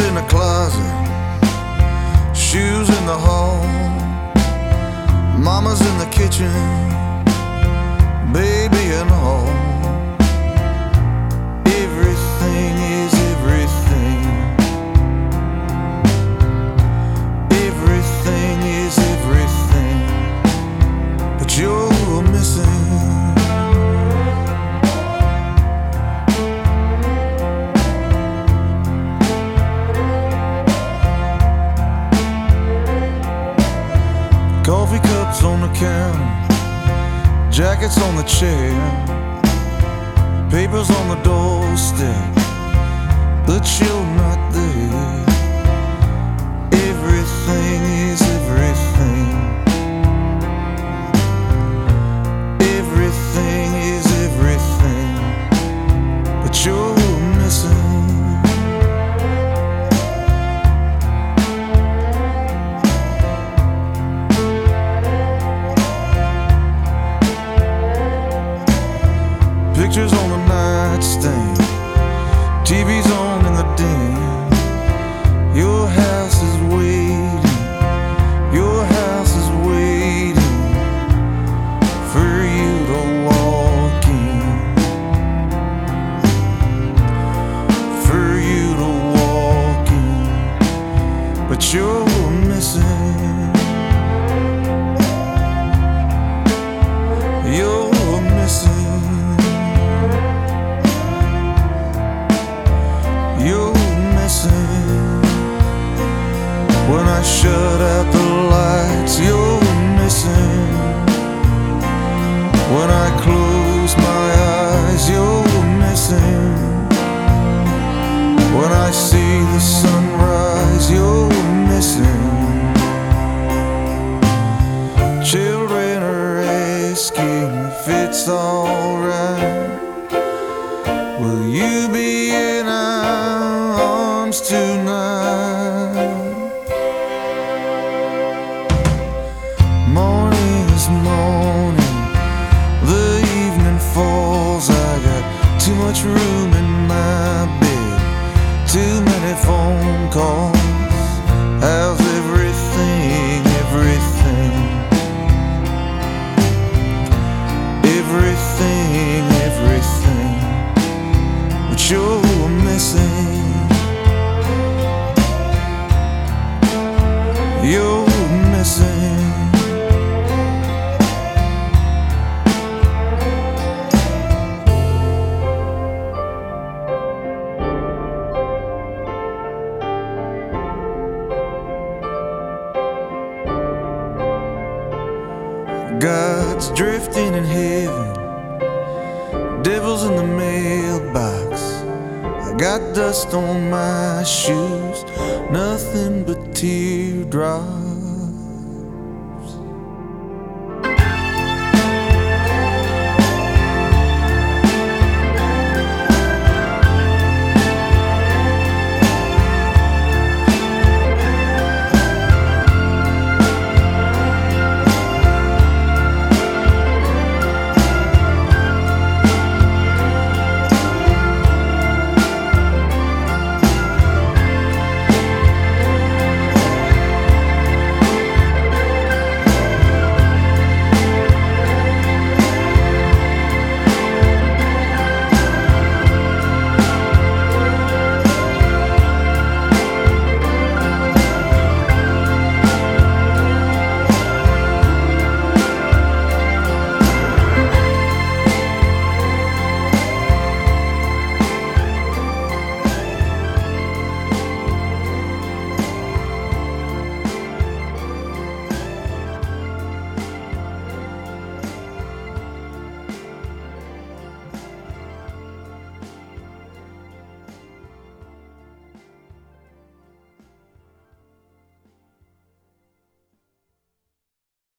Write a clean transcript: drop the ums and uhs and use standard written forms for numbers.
in the closet, shoes in the hall, mama's in the kitchen, baby and all. Everything is everything. Everything is everything, but you're missing. Coffee cups on the counter, jackets on the chair, papers on the doorstep, but you're not there. Everything is everything. Everything is everything, but you're missing. Pictures on the nightstand, TV's on in the den. Your house is waiting, your house is waiting for you to walk in, for you to walk in, but you're missing. You're missing. You're missing. When I shut out the lights, you're missing. When I close my eyes, you're missing. When I see the sunrise, you're missing. Children are asking if it's alright. Will you be in our arms tonight? Morning is morning, the evening falls. I got too much room in my bed, too many phone calls. How's everything, everything? Everything, everything, but you're missing. You're missing. God's drifting in heaven, devil's in the mailbox. I got dust on my shoes, nothing but teardrops.